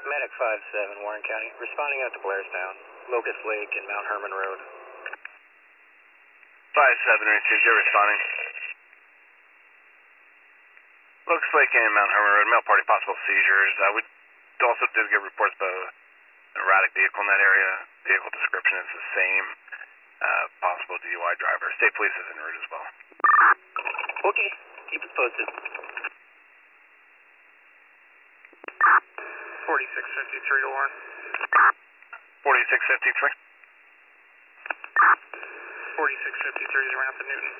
Medic 5-7, Warren County. Responding out to Blairstown, Locust Lake, and Mount Herman Road. 5-7, received. You're responding. Locust Lake and Mount Herman Road, male party, possible seizures. We also did get reports about an erratic vehicle in that area. Vehicle description is the same. Possible DUI driver. State police is en route as well. Okay, keep it posted. 4653 to Warren. 4653. 4653 is ramp in Newton.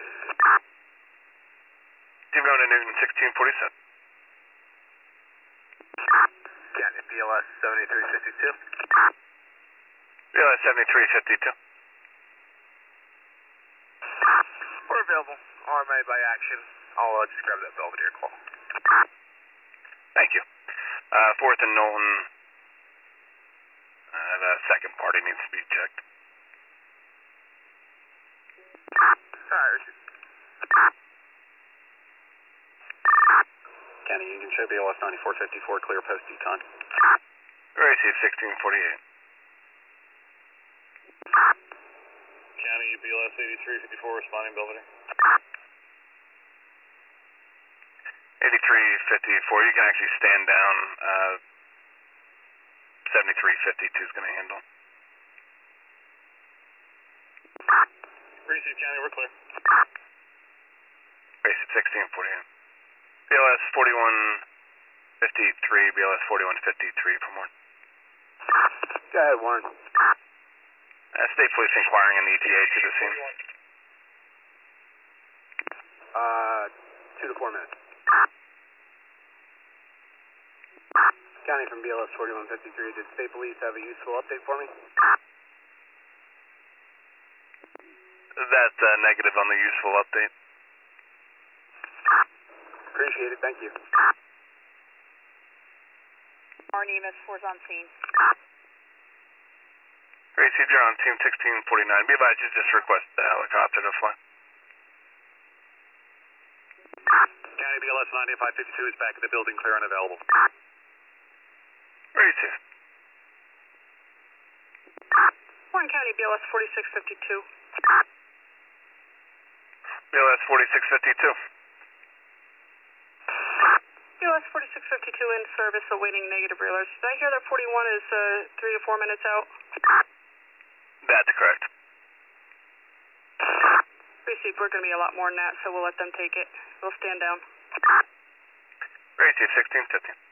Keep going to Newton, 1647. Canyon BLS 7352. BLS 7352. We're available. RMA by action. I'll just grab that Belvedere call. Thank you. 4th and Knowlton. The second party needs to be checked. Alright, County Union Show, BLS 9454, clear post decon. Receive 1648. County BLS 8354 responding Belvedere. 8354, you can actually stand down. 7352 is going to handle. Receive County, we're clear. Receive 1648. BLS 4153, BLS 4153 for more. Go ahead, Warren. State police inquiring an ETA to the scene. 2 to 4 minutes. County from BLS 4153, did State Police have a useful update for me? That's negative on the useful update. Appreciate it, thank you. RNEMS 4's on scene. Received, you're on team 1649. Be advised, you just request the helicopter to fly. County BLS 9552 is back in the building, clear and available. Receive. Warren County BLS 4652. BLS 4652. BLS 4652 in service awaiting negative relayers. Did I hear that 41 is 3 to 4 minutes out? That's correct. Received, we're going to be a lot more than that, so we'll let them take it. We'll stand down. Receive 1650.